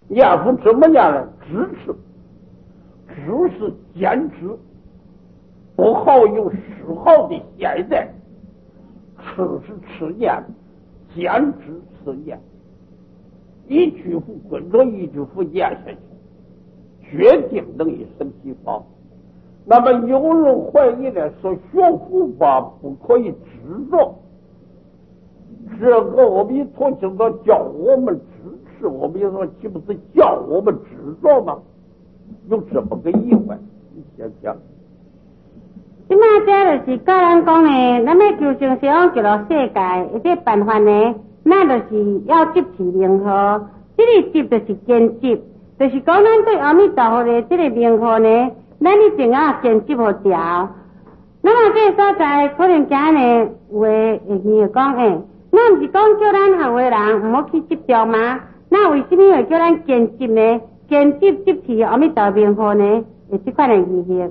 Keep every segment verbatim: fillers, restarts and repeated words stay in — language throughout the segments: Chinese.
念佛怎么念呢？支持，支是坚持，不好有丝毫的懈怠。持是持念，坚持持念，一句不跟着一句不念下去，决定能以身体方。那么有人怀疑呢，说学佛法不可以执着，这个阿弥陀经上叫我们支持，阿弥陀岂不是叫我们执着吗？有这么个意外，你想想。 即马这就是教咱讲呢，咱要求生希望极乐世界，一个办法呢，那就是要执持名号。这个执就是坚执，就是讲咱对阿弥陀佛的这个名号呢，咱一定要坚执好调。那么这个所在可能今呢有诶会见讲诶，那不是讲叫咱行为人唔好去执着吗？那为什么会叫咱坚执呢？坚执执持阿弥陀名号呢？有这款的意义。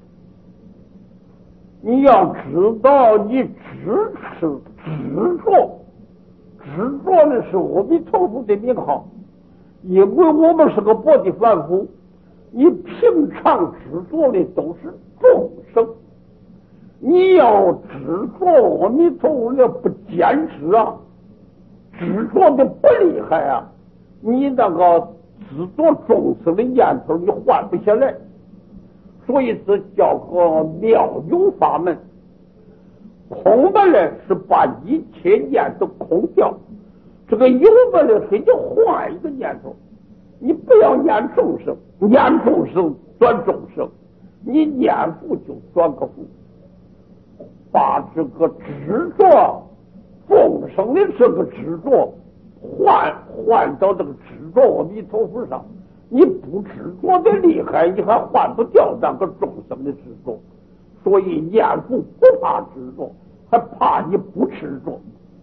你要知道，你支持执着，执着的是阿弥陀佛的名号，因为我们是个薄的凡夫，你平常执着的都是众生，你要执着阿弥陀佛的不坚持啊，执着的不厉害啊，你那个执着众生的念头你换不下来。所以这叫个妙有法门。空门呢是把一切念头空掉，这个有门呢是就换一个念头，你不要念众生，念众生转众生，你念佛就转个佛，把这个执着众生的这个执着换换到这个执着阿弥陀佛上。你不执着的厉害，你还换不掉那个众生的执着，所以念佛不怕执着，还怕你不执着。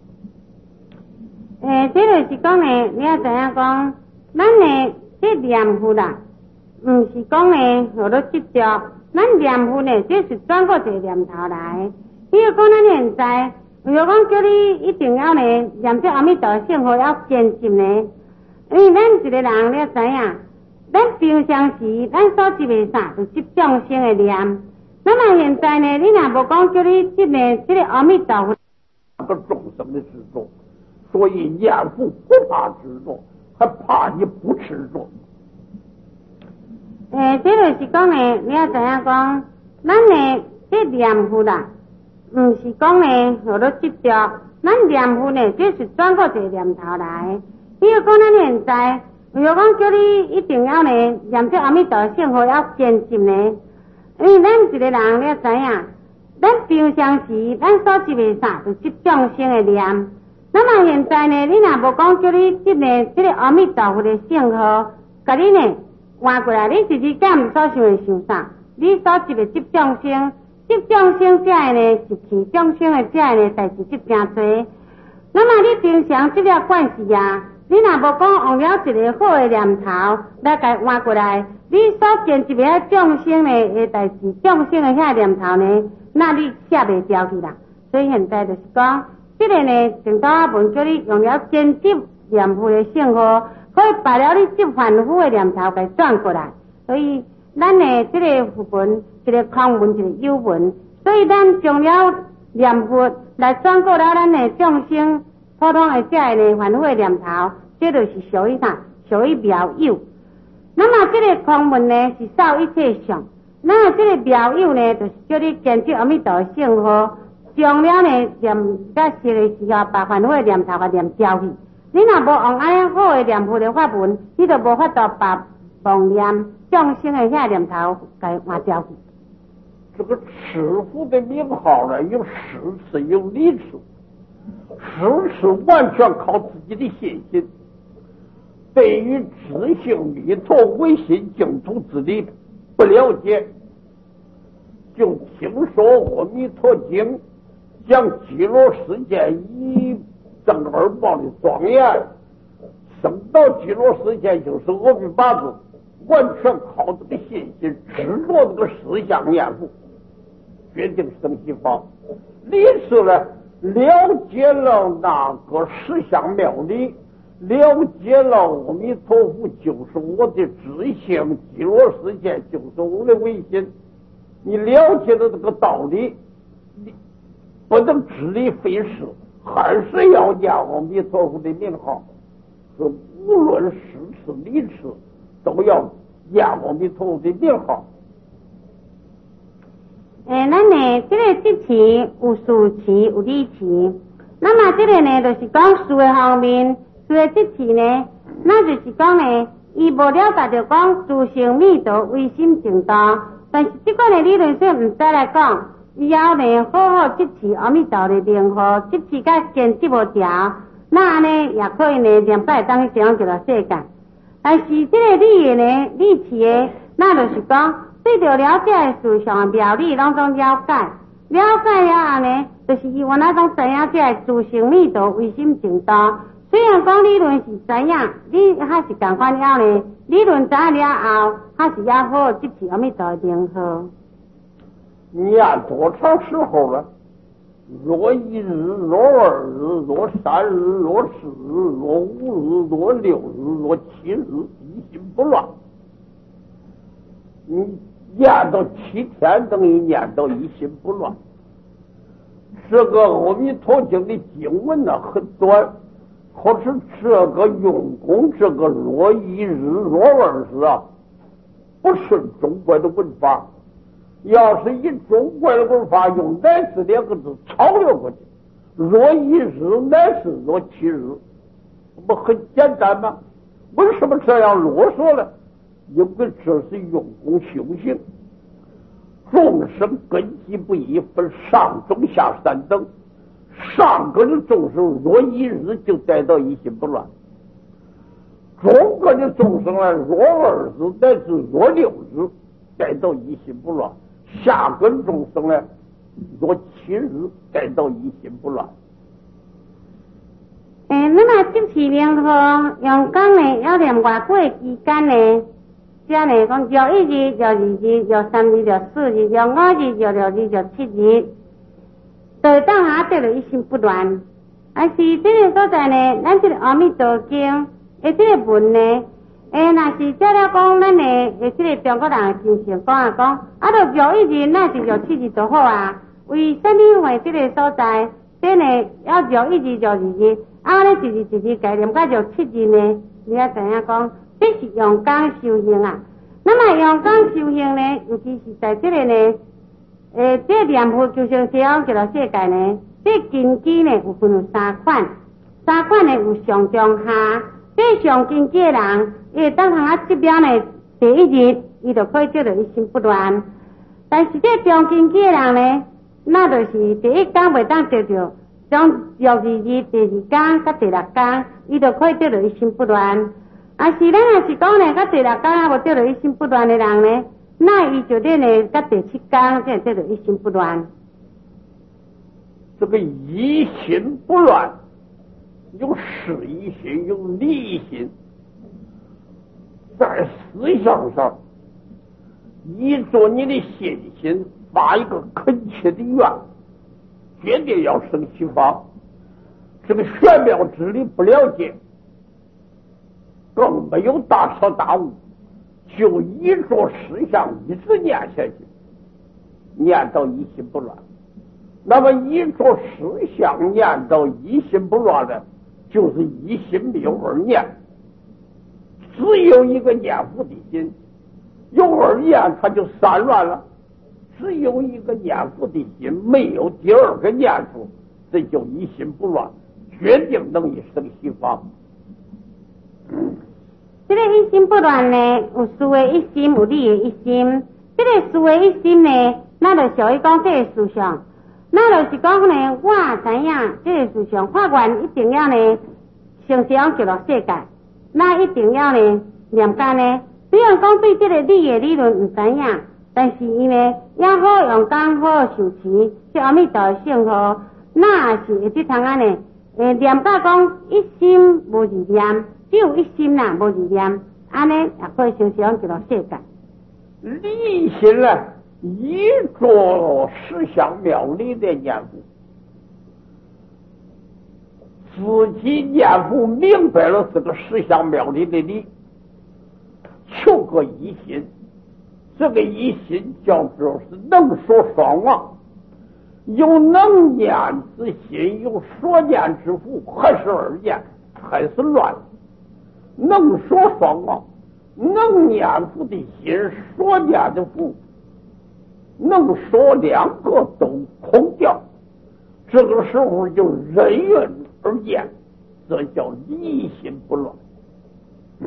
诶，这就是讲呢，你要怎样讲？咱呢，这念佛啦，唔是讲呢，我都执着。咱念佛呢，这是转过一个念头来。比如讲，咱现在，如果讲叫你一定要呢，念这阿弥陀圣号要坚持呢，因为咱一个人，你要知影。咱平常时，咱所执的啥，就执众生的念。那么现在呢，你若无讲叫你执呢，这个阿弥陀佛， 个众生的执着，所以念佛不怕执着，还怕你不执着。 诶，这就是讲呢，你要知影讲，咱呢这念佛啦，唔是讲呢，我都执着。咱念佛呢，这是转过一个念头来。比如讲，咱现在。如果讲叫你一定要呢，念这阿弥陀圣号要坚持呢，因为咱一个人你要知影，咱平常时咱所执的啥，就执众生的念。那么现在呢，你若无讲叫你执呢，这个阿弥陀佛的圣号，甲你呢换过来，你自己敢唔所想的想啥？你所执的执众生，执众生这个呢，执起众生的这个呢，代志执真多。那么你平常这个惯势啊。你若无讲用了一个好的念头来甲换过来，你所坚持的众生的的代志，众生的遐念头呢，那你写袂掉去啦。所以现在就是讲，这个呢，正道阿文叫你用了坚执念佛的圣号，可以把了你执凡夫的念头给转过来。所以咱呢，这个佛文，一个空文，一个有文，所以咱将了念佛来转过了咱的众生。普通的这个呢，凡夫的念头，这就是属于啥？属于妙有。那么这个空文呢，是少一切相。那么这个妙有呢，就是叫你坚持阿弥陀圣号，将了呢念到实的时候，把凡夫的念头给念掉去。你若无用安尼好的念佛的法文，你就无法度把妄念众生的遐念头给换掉去。 这个持佛的名号呢，有实次，有理次。实是完全靠自己的信心，对于自性弥陀唯心净土之理不了解，就听说阿弥陀经讲极乐世界一正二报的庄严，升到极乐世界就是阿弥陀佛，完全靠这个信心执着这个思想念佛，决定生西方。理是呢，了解了那个实相妙理， 了解了阿弥陀佛就是我的知性，极乐世界就是我的唯心。你了解了这个道理，你不能支离废事，还是要念阿弥陀佛的名号。是无论事事理事，都要念阿弥陀佛的名号。 诶，咱呢，这个节期有事期，有理期。那么这个呢，就是讲事的方面。这个节期呢，那就是讲呢，伊无了解着讲自性密度唯心净土，但是这个呢理论上唔使来讲，以后呢好好节期阿弥陀的名号，节期甲坚持无条，那呢也可以呢连摆当去上极乐世界。但是这个理的呢，理期的，那就是讲对着了解的事上的妙理，拢总了解，了解了后呢，就是伊原来拢知影这个自性密度唯心净土。虽然讲理论是知影，你还是共款了呢。理论知影了后，还是要好支持阿弥陀的名号。 念多长时候了？若一日，若二日，若三日，若四日，若五日，若六日，若七日，一心不乱。你念到七天，等于念到一心不乱。这个阿弥陀经的经文呢，很短。可是这个用功，这个若一日若二日啊，不是中国的文法。要是以中国的文法用乃是两个字超越过去，若一日乃是若七日，不很简单吗？为什么这样啰嗦呢？因为这是用功修行，众生根基不一，分上中下三等。上个的众生若一日就带到一心不乱，中个的众生呢，若二日乃至若六日带到一心不乱，下个的众生呢，若七日带到一心不乱。 诶，那么这期名号用讲呢，要念外几个期间呢？即呢讲，就一日，就二日，就三日，就四日，就五日，就六日，就七日。就当下得了一心不乱，啊是这个所在呢，咱这个阿弥陀经，诶这个文呢，诶若是照了讲，咱呢，诶这个中国人的精神讲啊讲，啊就就一日，那就就七日就好啊。为什么会这个所在，这呢要就一日就二日，啊咧一日一日概念，甲就七日呢？你要知影讲，这是用功修行啊。那么用功修行呢，尤其是在这个呢。诶，这念佛就像这样极乐世界呢，这根基呢有分有三款，三款呢有上中下。这上根基的人，伊当行啊这边呢，第一日伊就可以做到一心不乱。但是这中根基的人呢，那就是第一天袂当做着，从第二日、第二天甲第六天，伊就可以做到一心不乱。啊是咱若是讲呢，甲第六天啊无做到一心不乱的人呢？那伊就得呢，到第七天才得到一心不乱。 这个一心不乱，有事一心，有理一心，在思想上，依着你的信心，发一个恳切的愿，决定要生西方。这个玄妙之理不了解，更没有大彻大悟。就依着思想一直念下去，念到一心不乱。那么依着思想念到一心不乱的，就是一心没有二念，只有一个念佛的心，有二念它就散乱了。只有一个念佛的心，没有第二个念头，这就一心不乱，决定能以生西方。 嗯这个一心不乱呢，有事的一心，有理的一心。这个事的一心呢，那就属于讲这个思想，那就是讲呢，我知影这个思想，法愿一定要呢，成上极乐世界，那一定要呢，念经呢。虽然讲对这个理的理论唔知影，但是伊呢，也好用功，好受持，这阿弥陀的圣号，那是会这通安呢，诶，念到讲一心无二念。只有一心啦，无二念，安尼也可以成上极乐世界。 理心呢，依着思想妙理的念佛， 自己念佛明白了这个十相庙里的理，求个一心。这个一心叫做是能说双忘，有能念之心，有所念之福，还是二念，还是乱。能说双忘，能念佛的心，所念的福，能说两个都空掉。这个时候就人云而言，这叫离心不乱。嗯。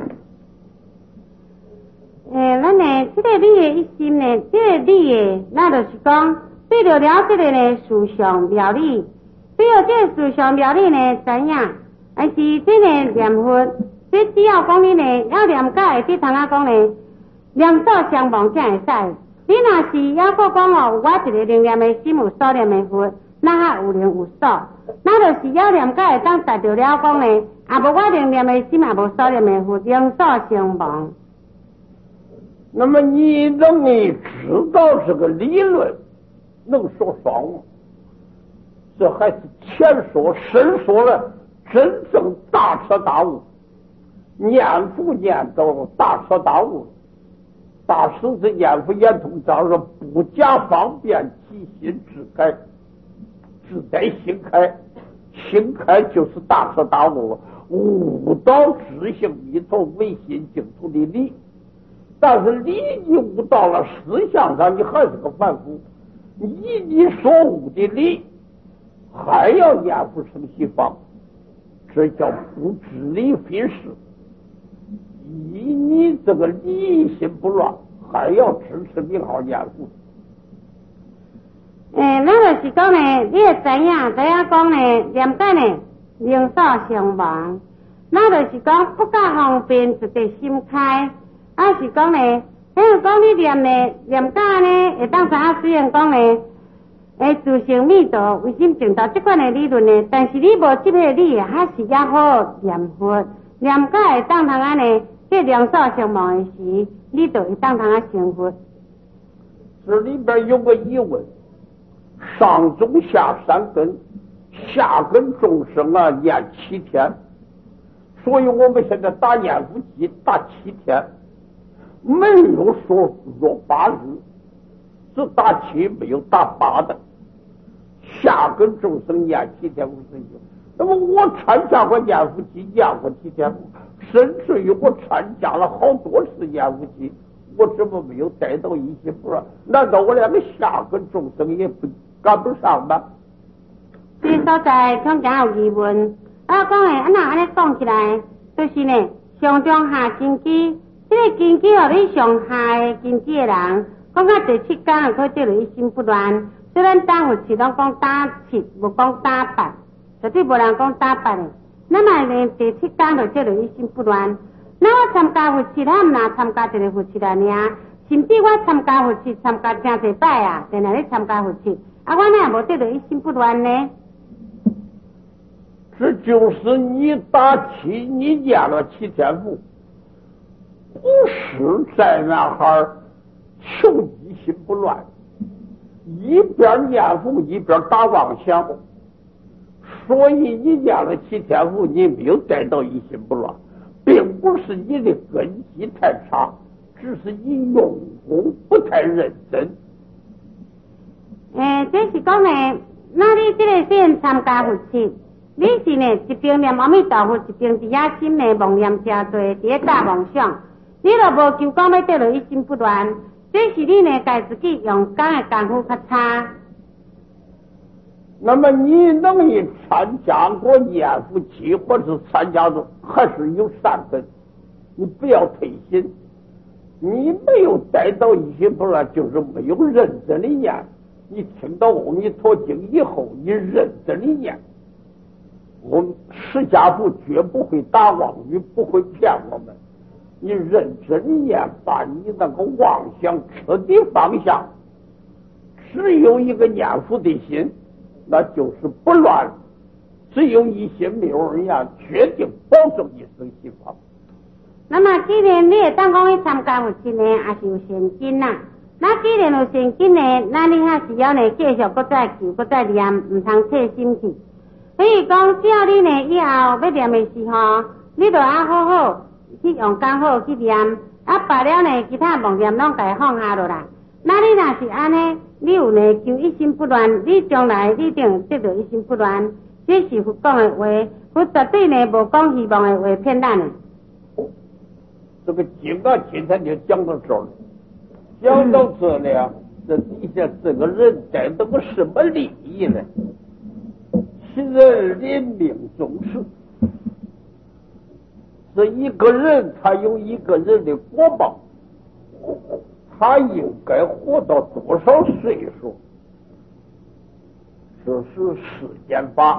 诶，咱呢，这个你的一心呢，这个你的，那就是讲，对着了这个呢，事相妙理，对着这个事相妙理呢，知影，还是这个念佛，这只要讲你呢，要念解的，这通啊讲呢，念所相忘才会使。你若是要个讲哦，我一个灵念的心有所念的佛，那还有灵有所，那就是要念解的，当达到了讲呢，啊无我灵念的心也无所念的佛，灵所相忘。 那么你能你知道这个理论，能说双忘，这还是前说深说了真正大彻大悟，念佛念到大彻大悟。大师之念佛圆通章说，不假方便，即心自开，自在心开，心开就是大彻大悟，悟到知行弥陀唯心净土的理。但是理你悟到了思想上，你还是个凡夫。以你所悟的理，还要念佛成西方，这叫不知理非事。以你这个理心不乱，还要支持名号念佛。 诶，那就是讲呢，你会知影，知影讲呢，念解呢，灵所相忘，那就是讲不假方便，就得心开。啊是讲呢，迄个讲你念呢，念解呢，会当知影虽然讲呢，诶，自性密度、唯心净土这款的理论呢，但是你无这个理，还是也好念佛，念解会当通安呢，这灵所相忘的时，你就会当通啊成佛。 这里边有个疑问：上中下三根，下根众生啊念七天，所以我们现在打念佛机打七天。没有说若八日，只打七没有打八的，下根众生念七天五十九。那么我参加过念佛机，念过七天，甚至于我参加了好多次念佛机，我怎么没有带到一心不乱？难道我连个下根众生也不赶不上吗？ 这所在恐惊有疑问，啊，讲诶，安那安尼讲起来，就是呢，上中下根基。这个根基互你上下的根基的人，讲到第七天可得了一心不乱。虽然打佛七拢讲打七，无讲打八，绝对无人讲打八的。那么呢，第七天就得了一心不乱。那我参加佛七，我唔拿参加一个佛七啦尔，甚至我参加佛七，参加真侪摆啊，定定咧参加佛七，啊，我哪也无得了一心不乱呢？ 这就是你打七，你念了七天佛。不是在那哈求一心不乱，一边念佛一边打妄想，所以你念了七天佛，你没有带到一心不乱，并不是你的根基太差，只是你用功不太认真。 诶，这是讲呢，那你这个虽然参加佛七，你是呢一边念阿弥陀佛，一边伫遐心内妄念真多，伫咧打妄想。你若无求讲要得到一心不乱，这是你呢该自己用功的功夫较差。 那么你能以参加过念佛期，或者参加过还是有善根，你不要退心。你没有带到一心不乱，就是没有认真的念。你听到阿弥陀经以后，你认真的念，我们释迦佛绝不会打妄语，不会骗我们。你认真念，把你那个妄想彻底放下，只有一个念佛的心，那就是不乱，只有一心没有二念，决定保证一生西方。 那么既然你会当讲去参加佛七呢，也是有现金啦。那既然有现金呢，那你还是要呢继续搁再求，搁再念，唔通切心去。 所以讲，只要你呢以后要念的时候，你就要好好去用功好去念，啊罢了呢，其他妄念拢家放下落来。那你若是安尼，你有呢求一心不乱，你将来你一定得到一心不乱。这是佛讲的话，佛绝对呢无讲希望的话骗咱的。 这个经啊，今天就讲到这儿了。讲到这里啊，这底下这个人得到个什么利益呢？其人临命终时，这一个人他有一个人的果报，他应该活到多少岁数？这是世间法。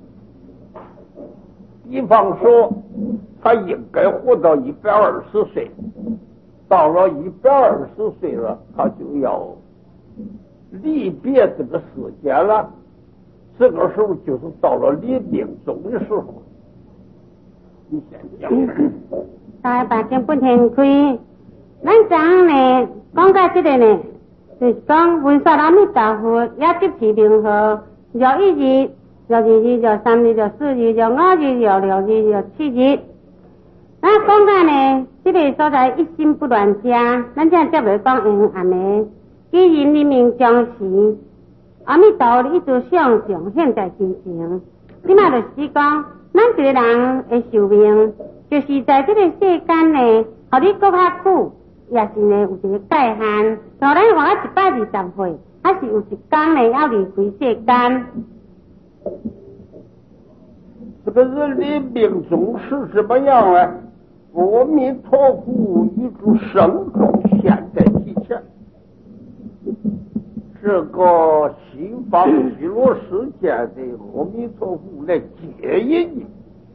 比方说，他应该活到一百二十岁，到了一百二十岁了，他就要离别这个世间了。这个时候就是到了临命终的时候。你先讲。 大家把经本天开，咱讲呢，讲到这个呢，就是讲文殊阿弥陀佛也集齐名号，有一日。有二日，有三日，有四日，有五日，有六日，有七日。那讲到呢，这个所在一心不乱家，咱这才袂讲因安尼。既然临命将时，阿弥陀佛一直向上现在之前，即嘛就是讲，咱一个人的寿命，就是在这个世间呢，互你过较久，也是呢有一个界限。像咱活到一百二十岁，还是有一天呢要离开世间。 这个人临命终是怎么样呢？阿弥陀佛一诸圣众现在其前，这个西方极乐世界的阿弥陀佛来接引你。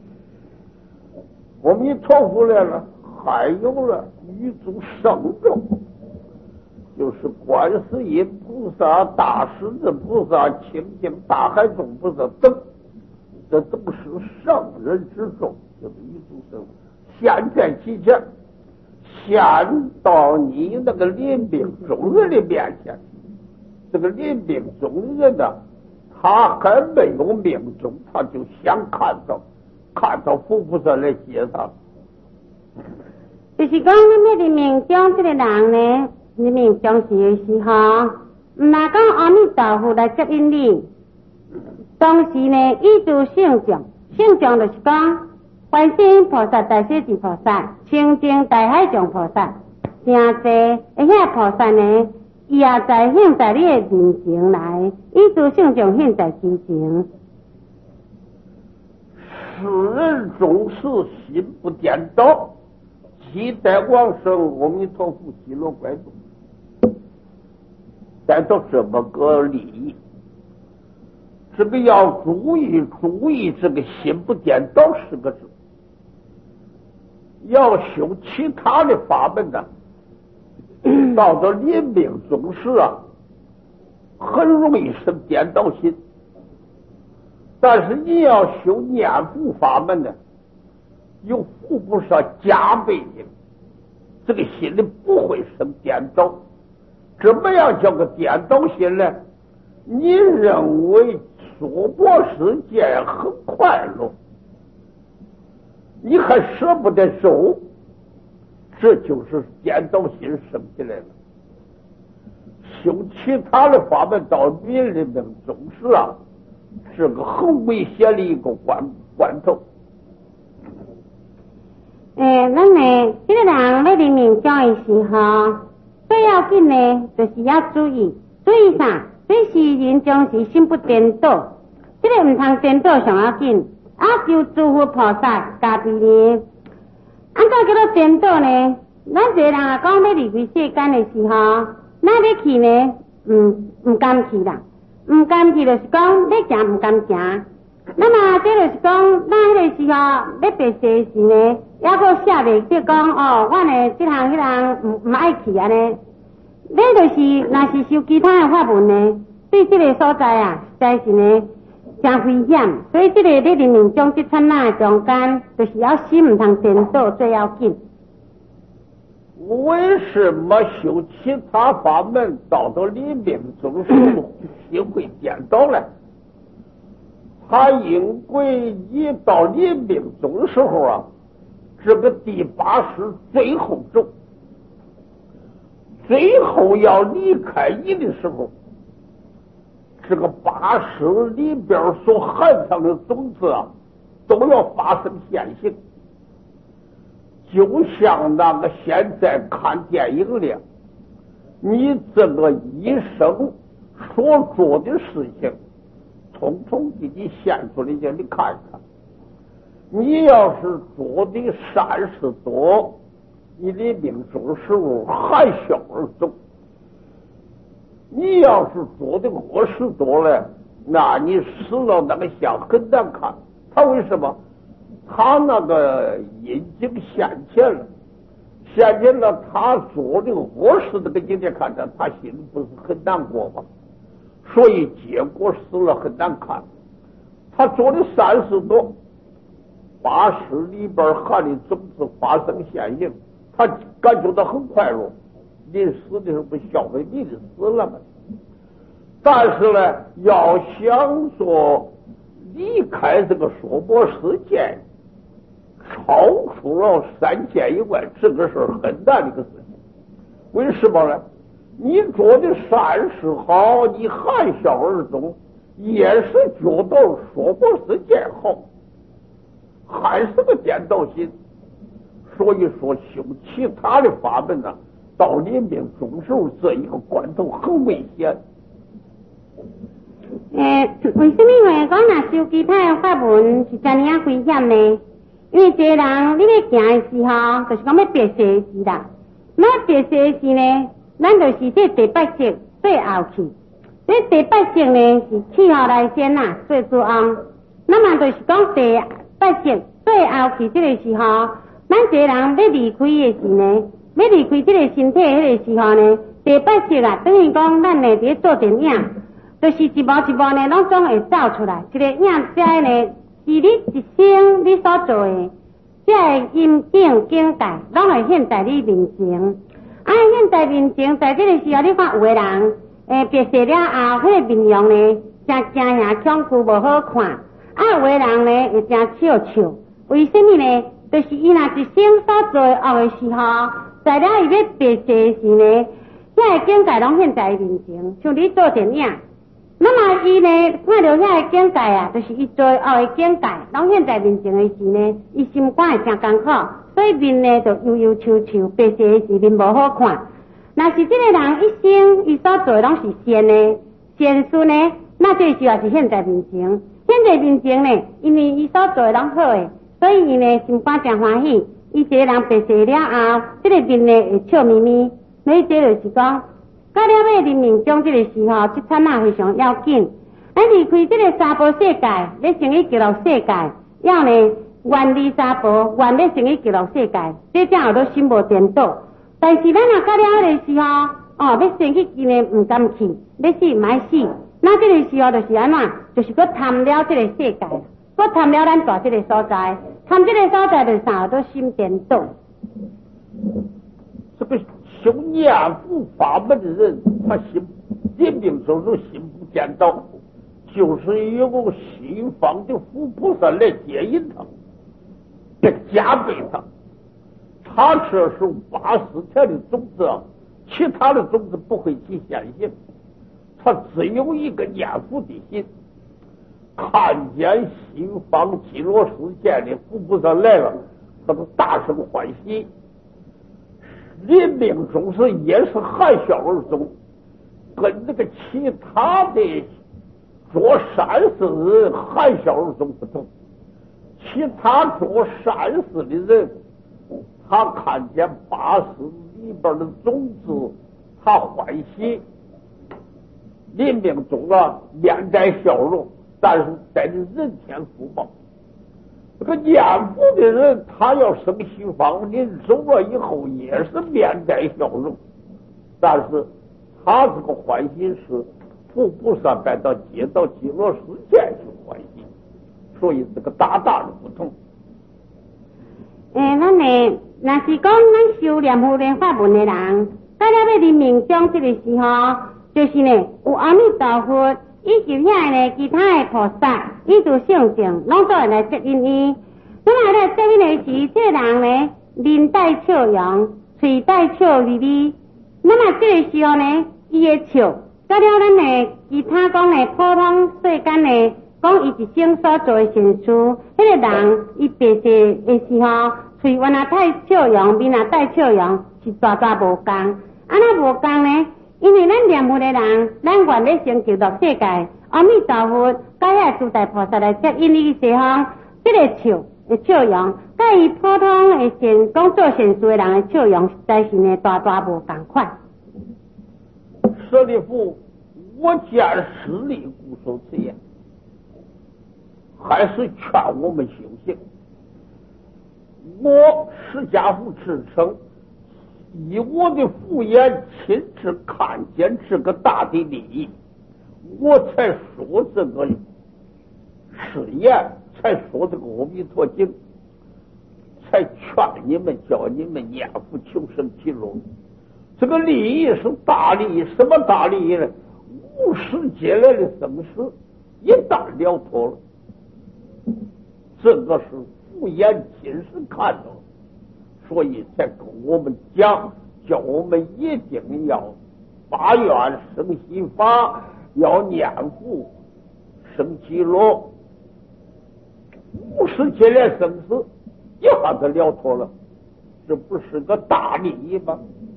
阿弥陀佛来了，还有了一诸圣众，就是观世音菩萨、大势至菩萨、清净大海中菩萨等，这都是圣人之众，就是一诸圣现在其前，现到你那个临命终人的面前。这个临命终人呢，他还没有命终，他就想看到看到佛菩萨来接他。 就是讲咱那临命终这个人呢，临命终时的时候，唔那讲阿弥陀佛来接引你，当时呢依照圣像，圣像就是讲观世音菩萨、大势至菩萨、清净大海众菩萨，真侪而遐菩萨呢，伊也在现在你的面前来，依照圣像现在之前。 世人终是心不颠倒，期待往生阿弥陀佛极乐国土，带到这么个利益。这个要注意注意这个心不颠倒四个字。要修其他的法门呢，到了临命终时啊，很容易生颠倒心。但是你要修念佛法门呢，有佛菩萨加倍你，这个心里不会生颠倒。怎么样叫个颠倒心呢？你认为娑婆世界很快乐，你还舍不得走，这就是颠倒心生起来了。修其他的法门到临命终时啊，是个很危险的一个关关头。 诶，咱呢，这个人在临命终的时候，最要紧呢，就是要注意，注意啥？这世人将是心不颠倒，这个唔通颠倒上要紧。啊，求诸佛菩萨加庇你。按照叫做颠倒呢，咱一个人啊讲要离开世间的时候，咱要去呢，唔唔敢去啦，唔敢去就是讲要行唔敢行。那么这就是讲，咱迄个时候要白世时呢，还阁写袂记讲哦，我呢这项迄项唔唔爱去安尼。你就是若是修其他的法门呢，对这个所在啊，实在是呢。真危险，所以这个你临命终这刹那中间，就是要心唔通颠倒最要紧。 为什么修其他法门到了临命终时心会颠倒呢？ 他因为一到临命终的时候啊，这个第八世最后咒，最后要离开你的时候，这个八世里边所含藏的种子啊，都要发生现行。就像那个现在看电影里，你这个医生所做的事情，统统给你现出来，叫你看看。你要是做的善事多，你的命中时候含笑而终；你要是做的恶事多了，那你死了那个相很难看。他为什么？他那个阴经现前了，现前了，他做的恶事，那个今天看着，他心里不是很难过吗？所以结果死了很难看。他做的善事多，八世里边含的种子发生现行，他感觉到很快乐。临死的时候不消费你的死了吗？但是呢，要想说离开这个娑婆世界，超出了三界以外，这个事很难的一个事情。为什么呢？你做的善事好，你含笑而终，也是觉得娑婆世界好，还是个颠倒心。所以说修其他的法门呢、啊，到临命终时候这一个关头很危险。 诶、呃，为什么话讲那修其他的法门是这样危险呢？因为一个人你要行的时候，就是讲要别世的时啦。那别世的时呢，咱就是这第八世最后去。这第八世呢是气候来先呐，最主要。那么就是讲第八世最后去这个时候，咱一个人要离开的时呢，要离开这个身体迄个时候呢，第八世啊，等于讲咱呢伫做电影，就是一幕一幕呢，拢总会走出来。一个影遮呢。是你一生你所做的，这个因境境界，拢会现在你面前。啊，现在面前，在这个时候，你看有的人，诶，别世了后，迄、那个面容呢，真惊吓恐惧，无好看。啊，有的人呢，会真笑笑。为什么呢？就是伊若一生所做的恶的时候，在了伊要别世的时呢，这个境界拢现在面前，像你做电影。那么伊呢，看到遐个境界啊，就是伊做恶的境界，拢现在面前的时呢，伊心肝会真艰苦，所以面呢就忧忧愁愁，白色的时面无好看。若是这个人一生伊所做的拢是善的善事呢，那这时候是现在面前。现在面前呢，因为伊所做的拢好的，所以伊呢心肝真欢喜。伊一个人白色了后，这个面呢会笑眯眯，所以这就是讲。到了要临命终这个时候，这刹那非常要紧。咱离开这个娑婆世界，要成为极乐世界，要呢远离娑婆，远要成为极乐世界，这正有都心无颠倒。但是咱若到了迄个时候，哦，要生去今年唔甘去，要死唔爱死，那这个时候就是安怎？就是搁贪了这个世界，搁贪了咱住这个所在，贪这个所在就是啥都心颠倒。 这个。修念佛法门的人，他心临命终时心不颠倒，就是由西方的佛菩萨来接引他，来加倍他。他这是八十天的种子，其他的种子不会起现行，他只有一个念佛的心。看见西方极乐世界的佛菩萨来了，他都大声欢喜。临命终时也是含笑而终，跟这个其他的做善事的人含笑而终不同。其他做善事的人，他看见八十里边的种子，他欢喜，临命终了面带笑容，但是带着人天福报。这个念佛的人，他要生西方，临走了以后也是面带笑容，但是他这个欢喜是佛菩萨带到接到极乐世界去欢喜，所以这个大大的不同。 诶，咱呢，若是讲咱修念佛的法门的人，到了要临命终这个时候，就是呢有阿弥陀佛以及遐呢其他的菩萨，伊就性情，拢都会来接引伊。那么来接引的时，这个人呢，面带笑容，嘴带笑微微。那么这个时候呢，伊的笑，甲了咱的其他讲的普通世间的讲，伊一生所做的善事，迄、那个人伊白世的时候，嘴原来带笑容，面也带笑容，是大大无共。安那无共呢？因为咱念佛的人，咱愿咧成就到世界，阿弥陀佛，甲遐诸大菩萨来接引你的时候，这个笑的笑容，甲伊普通的善讲做善事的人的笑容，实在是呢大大无共款。 舍利弗，我见实力固守此言，还是劝我们修行。我释迦佛至诚，以我的父眼亲自看见这个大的利益，我才说这个誓言，才说这个阿弥陀经，才劝你们叫你们念佛求生极乐。这个利益是大利益，什么大利益呢？无始劫来的生死一旦了脱了，这个是父眼亲自看到，所以才跟我们讲，叫我们一定要发愿生西法，要念佛生极乐，无始劫来生死一下子了脱了，这不是个大利益吗？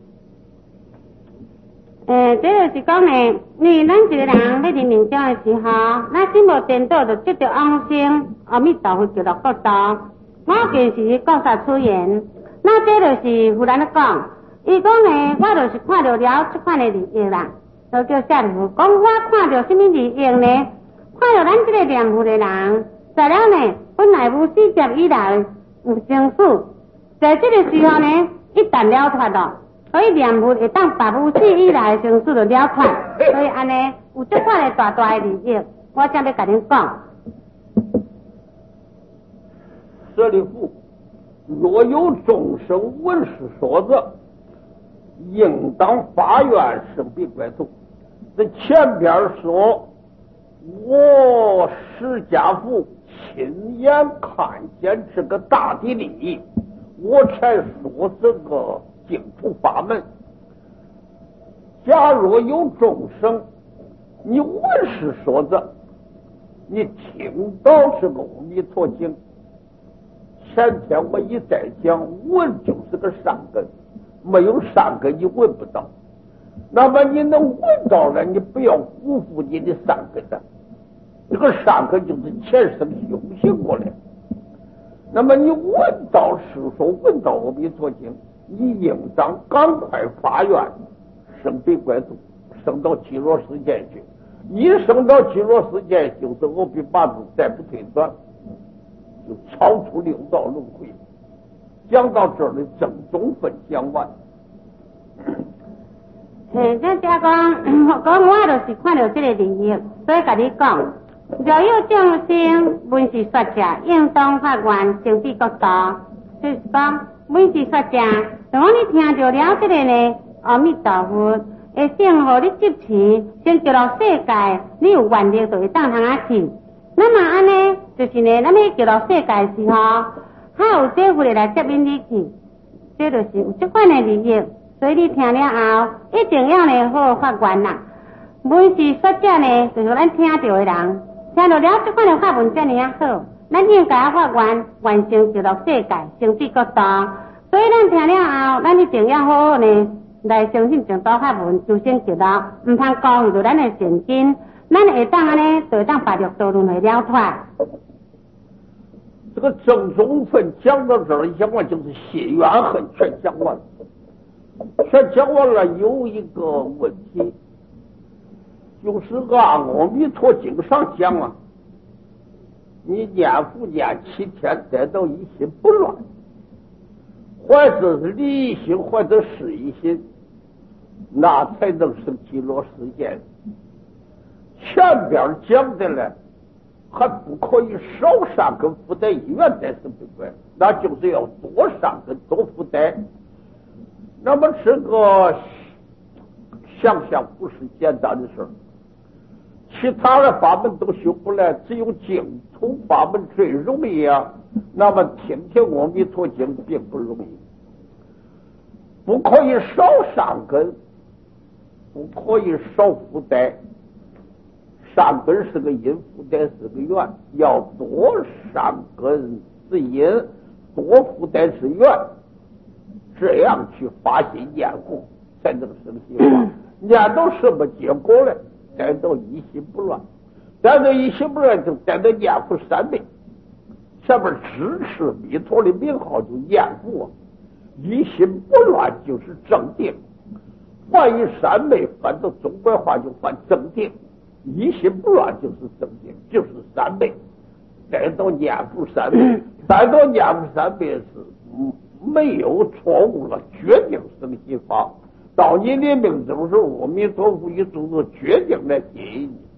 诶，这就是讲呢，因为咱一个人在临命终的时候，咱心无颠倒，就接着往生阿弥陀佛极乐国度。我就是告煞出言，那这就是忽然咧讲，伊讲呢，我就是看到了这款的利益啦，就叫舍利弗讲，我看到什么利益呢？看到咱这个念佛的人，在了呢，本来无始劫以来有生死，在这个时候呢，一旦了脱了。所以念佛会当把无始以来的生死就了脱，所以安尼有这款的大大的利益，我才要甲恁讲。 舍利弗，若有众生闻是说者，应当发愿生彼国土。这前边说，我释迦佛亲眼看见这个大的利益，我才说这个净土法门。假若有众生，你闻是说者，你听到这个阿弥陀经，前天我一再讲，闻就是个善根，没有善根你闻不到。那么你能闻到了，你不要辜负你的善根的，这个善根就是前生修行过来。那么你闻到师说，闻到阿弥陀经，你应当赶快发愿生彼国土，升到极乐世界去。一升到极乐世界，就是阿毗八度，再不退转，就超出六道轮回。讲到这儿的正宗分讲完。 诶，这家讲，讲我就是看到这个利益，所以甲你讲，若有众生闻是说者，应当发愿生彼国土。就是讲，闻是说者，如果你听到了这个呢，阿弥陀佛会先互你接持，先叫到世界，你有愿力就会当通啊去。那么安尼，就是呢，咱们叫到世界的时候，还有这佛来接引你去，这就是有这款的利益。所以你听了后，一定要呢好好发愿啦。闻是说者呢，就是咱听到的人，听到了这款的法文这样好，咱应该发愿完成极乐世界，生彼国土。所以咱听了后，咱一定要好好呢来相信正道法门，就先极乐，唔通高于到咱的善根，咱会当安尼就会当把六道轮回了脱。 这个正宗分讲到这儿，讲完就是谢怨恨全讲完了。全讲完了，有一个问题，就是按阿弥陀经上讲啊，你念佛念七天，得到一心不乱，或者是理一心，或者事一心，那才能生极乐世界。前边讲的呢，还不可以少善根福德一元再生彼国，那就是要多善根多福德。那么这个想想不是简单的事儿。 其他的法门都修不来，只有净土法门最容易啊。那么听听阿弥陀经并不容易，不可以少善根，不可以少福德。善根是个因，福德是个缘，要多善根是因，多福德是缘，这样去发心念佛才能生心法。念到什么结果了？待到一心不乱，待到一心不乱就待到念佛三昧，上面支持弥陀的名号就念佛，一心不乱就是正定。凡以三昧翻到中国话就翻正定，一心不乱就是正定，就是三昧。待到念佛三昧，待到念佛三昧是没有错误了，决定生心法。到你的命中时，阿弥陀佛一种子决定来接引你。